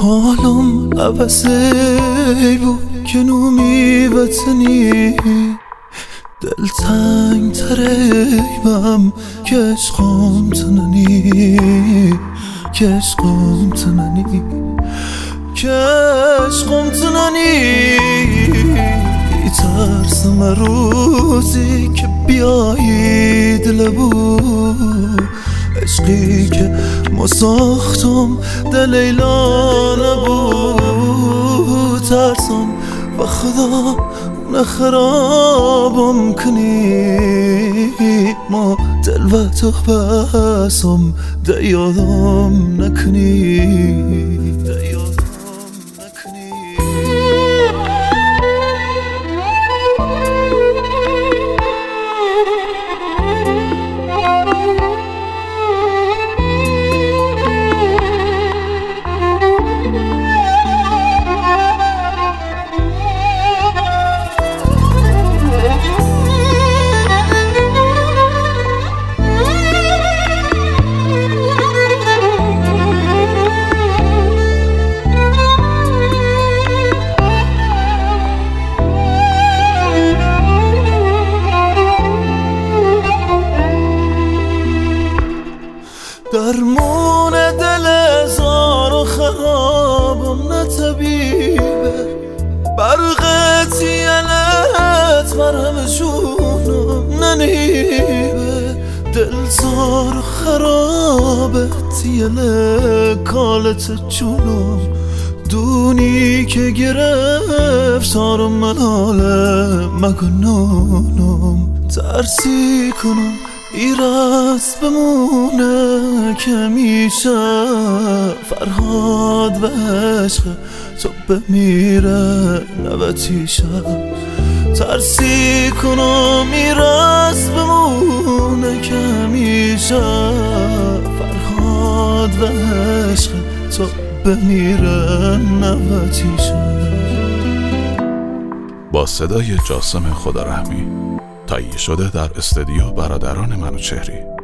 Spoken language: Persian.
حالم عوضی بود که نومی وطنی دل تنگ تریمم که عشقم تننی که عشقم تننی که عشقم تننی ترسم روزی که بیایی دلبو عشقی که ما ساختم دل لیلا نبود ترسم و خدا اون خرابم کنی ما دل و تو بسم ده یادم نکنی درمون دل زار و خرابم نه طبیبه برق تیلت مرهم جونم ننیبه دل زار و خرابه تیل کالت جونم دونی که گرفت سارم مناله مگنونم ترسی کنم ایراز بمونه که میشه فرهاد و عشق تو بمیره نوتیشه ترسی کنم ایراز بمونه که میشه فرهاد و عشق تو بمیره نوتیشه. با صدای جاسم خدارحمی تهیه شده در استودیو برادران منوچهری.